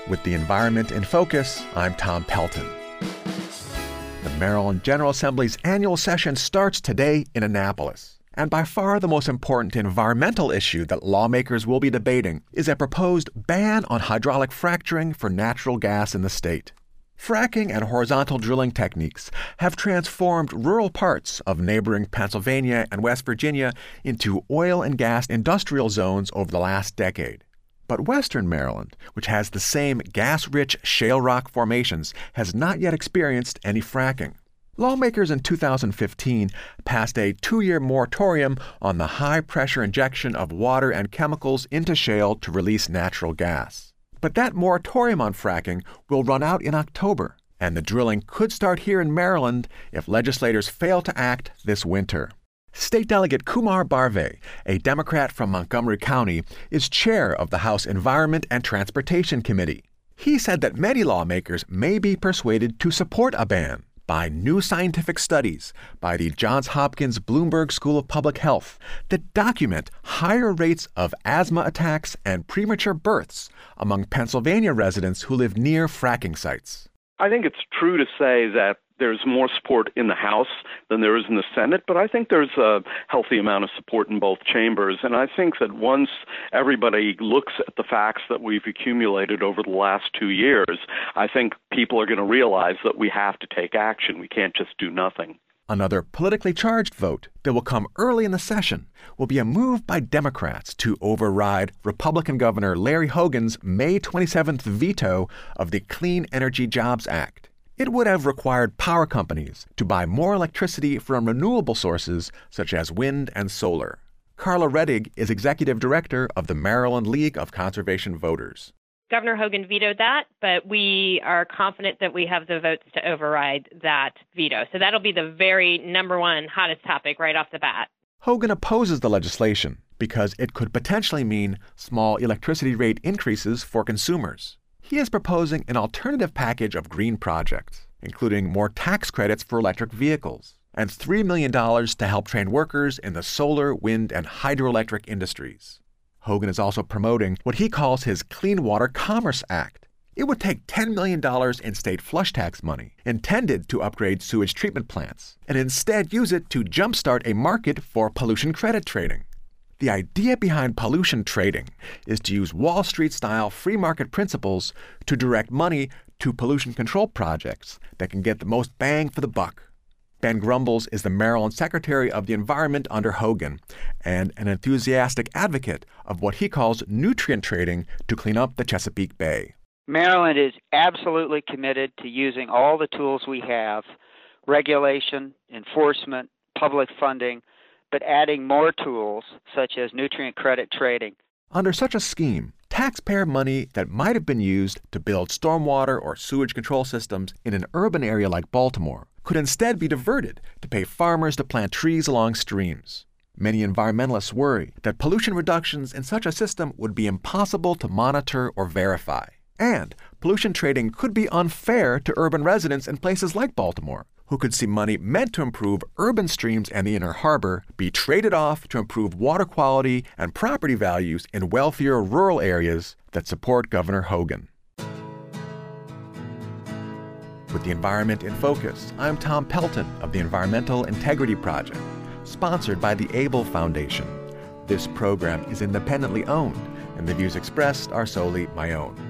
With the environment in focus, I'm Tom Pelton. The Maryland General Assembly's annual session starts today in Annapolis. And by far the most important environmental issue that lawmakers will be debating is a proposed ban on hydraulic fracturing for natural gas in the state. Fracking and horizontal drilling techniques have transformed rural parts of neighboring Pennsylvania and West Virginia into oil and gas industrial zones over the last decade. But Western Maryland, which has the same gas-rich shale rock formations, has not yet experienced any fracking. Lawmakers in 2015 passed a 2-year moratorium on the high-pressure injection of water and chemicals into shale to release natural gas. But that moratorium on fracking will run out in October, and the drilling could start here in Maryland if legislators fail to act this winter. State Delegate Kumar Barve, a Democrat from Montgomery County, is chair of the House Environment and Transportation Committee. He said that many lawmakers may be persuaded to support a ban by new scientific studies by the Johns Hopkins Bloomberg School of Public Health that document higher rates of asthma attacks and premature births among Pennsylvania residents who live near fracking sites. I think it's true to say that there's more support in the House than there is in the Senate, but I think there's a healthy amount of support in both chambers. And I think that once everybody looks at the facts that we've accumulated over the last 2 years, I think people are going to realize that we have to take action. We can't just do nothing. Another politically charged vote that will come early in the session will be a move by Democrats to override Republican Governor Larry Hogan's May 27th veto of the Clean Energy Jobs Act. It would have required power companies to buy more electricity from renewable sources such as wind and solar. Carla Rettig is executive director of the Maryland League of Conservation Voters. Governor Hogan vetoed that, but we are confident that we have the votes to override that veto. So that'll be the very number one hottest topic right off the bat. Hogan opposes the legislation because it could potentially mean small electricity rate increases for consumers. He is proposing an alternative package of green projects, including more tax credits for electric vehicles and $3 million to help train workers in the solar, wind, and hydroelectric industries. Hogan is also promoting what he calls his Clean Water Commerce Act. It would take $10 million in state flush tax money intended to upgrade sewage treatment plants and instead use it to jumpstart a market for pollution credit trading. The idea behind pollution trading is to use Wall Street-style free market principles to direct money to pollution control projects that can get the most bang for the buck. Ben Grumbles is the Maryland Secretary of the Environment under Hogan and an enthusiastic advocate of what he calls nutrient trading to clean up the Chesapeake Bay. Maryland is absolutely committed to using all the tools we have, regulation, enforcement, public funding, but adding more tools such as nutrient credit trading. Under such a scheme, taxpayer money that might have been used to build stormwater or sewage control systems in an urban area like Baltimore could instead be diverted to pay farmers to plant trees along streams. Many environmentalists worry that pollution reductions in such a system would be impossible to monitor or verify. And pollution trading could be unfair to urban residents in places like Baltimore, who could see money meant to improve urban streams and the inner harbor be traded off to improve water quality and property values in wealthier rural areas that support Governor Hogan. With the environment in focus, I'm Tom Pelton of the Environmental Integrity Project, sponsored by the Able Foundation. This program is independently owned, and the views expressed are solely my own.